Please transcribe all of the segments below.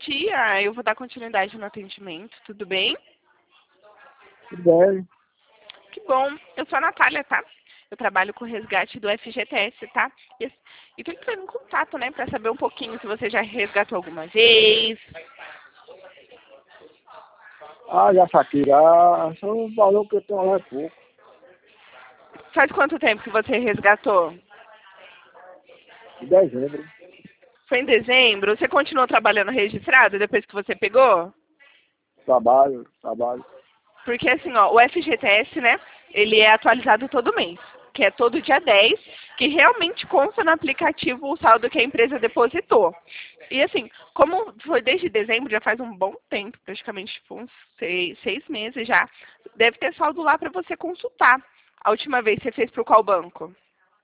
dia. Eu vou dar continuidade no atendimento, tudo bem? Tudo bem. Que bom. Eu sou a Natália, tá? Eu trabalho com o resgate do FGTS, tá? E tô entrando em contato, né, pra saber um pouquinho se você já resgatou alguma vez. Já saquei, já. Só o valor que eu tenho lá é pouco. Faz quanto tempo que você resgatou? De dezembro. Foi em dezembro? Você continuou trabalhando registrado depois que você pegou? Trabalho. Porque assim, ó, o FGTS, né, ele é atualizado todo mês, que é todo dia 10, que realmente consta no aplicativo o saldo que a empresa depositou. E assim, como foi desde dezembro, já faz um bom tempo, praticamente tipo, uns 6 meses já, deve ter saldo lá para você consultar. A última vez você fez para qual banco?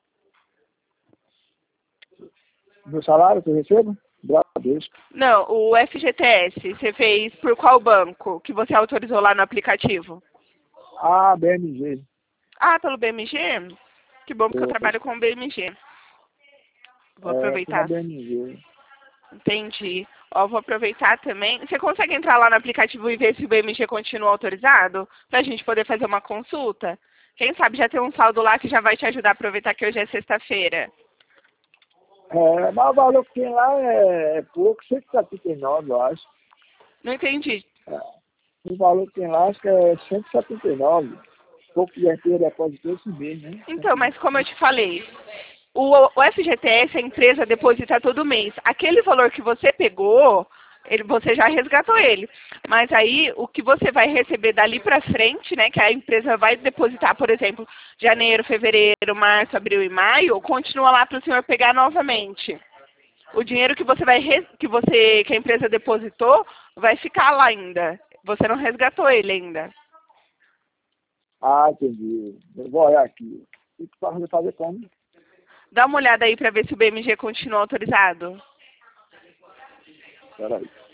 Meu salário que eu recebo? Bradesco. Não, o FGTS, você fez por qual banco que você autorizou lá no aplicativo? BMG. Ah, pelo BMG? Que bom, porque eu Foi. trabalho com o BMG. Vou Fui na aproveitar. BMG. Entendi. Ó, vou aproveitar também. Você consegue entrar lá no aplicativo e ver se o BMG continua autorizado? Pra gente poder fazer uma consulta? Quem sabe já tem um saldo lá que já vai te ajudar a aproveitar que hoje é sexta-feira. Mas o valor que tem lá é pouco, 179, eu acho. Não entendi. É, o valor que tem lá acho que é 179. Pouco de RT depositou esse mês, né? Então, mas como eu te falei, o FGTS, a empresa deposita todo mês. Aquele valor que você pegou, você já resgatou ele. Mas aí, o que você vai receber dali para frente, né, que a empresa vai depositar, por exemplo, janeiro, fevereiro, março, abril e maio, continua lá para o senhor pegar novamente. O dinheiro que você que a empresa depositou vai ficar lá ainda. Você não resgatou ele ainda. Entendi. Eu vou olhar aqui. E para fazer como? Dá uma olhada aí para ver se o BMG continua autorizado. Peraí.